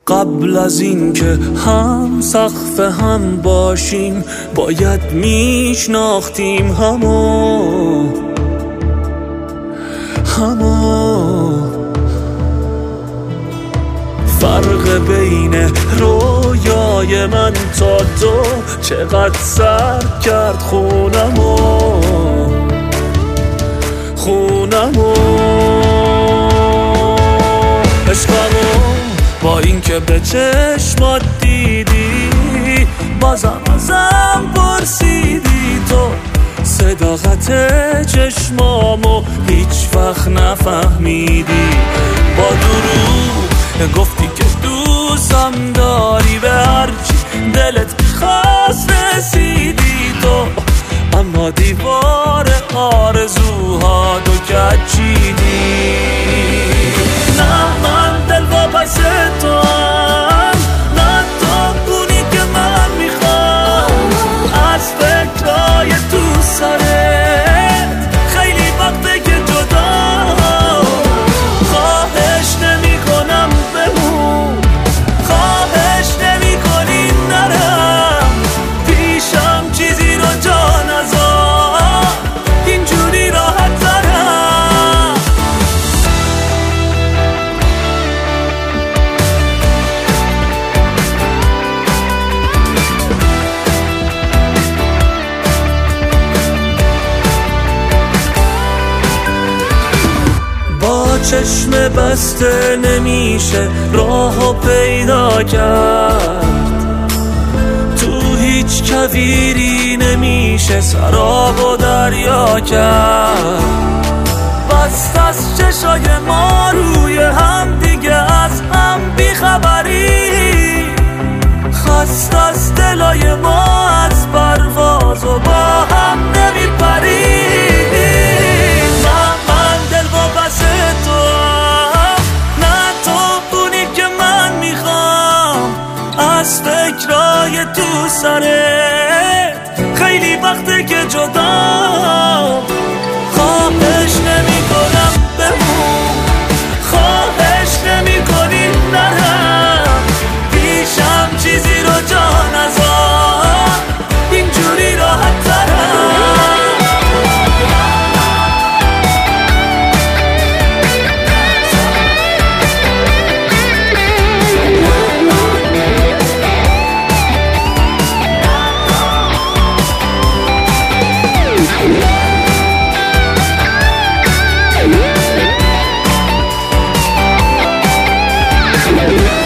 قبل از این که هم سقف هم باشیم باید میشناختیم همو فرق بین رویای من تا تو چقدر سرد کرد خونمو عشقمو با این که به چشمات دیدی بازم ازم پرسیدی تو صداقت چشمامو هیچ وقت نفهمیدی با دروغ گفتی که دوستم داری به هرچی دلت خواست رسیدی تو اما دیوار آرزوها تو کچیدی نه من دل واپس تو هم نه تو اونی که من میخوام از فکرهای تو سرت خیلی وقته که جدا خواهش نمی کنم بمون خواهش نمی کنی نرم پیشم چیزی رو جا نذار اینجوری راحت ترم با چشم بسته نمیشه راهو پیدا کرد تو هیچ کویری نمیشه سراب و دریا کرد بست از چشای ما روی هم دیگه از هم بیخبری خست از دلای ما از پرواز و با هم نمیپری من دل واپس تو نه تو اونی که من میخوام از فکرای تو سرت خیلی وقته که جدا خواهش نمی کنم بمون خواهش نمی کنی نرم پیشم چیزی رو جا نذار اینجوری راحت ترم Yeah.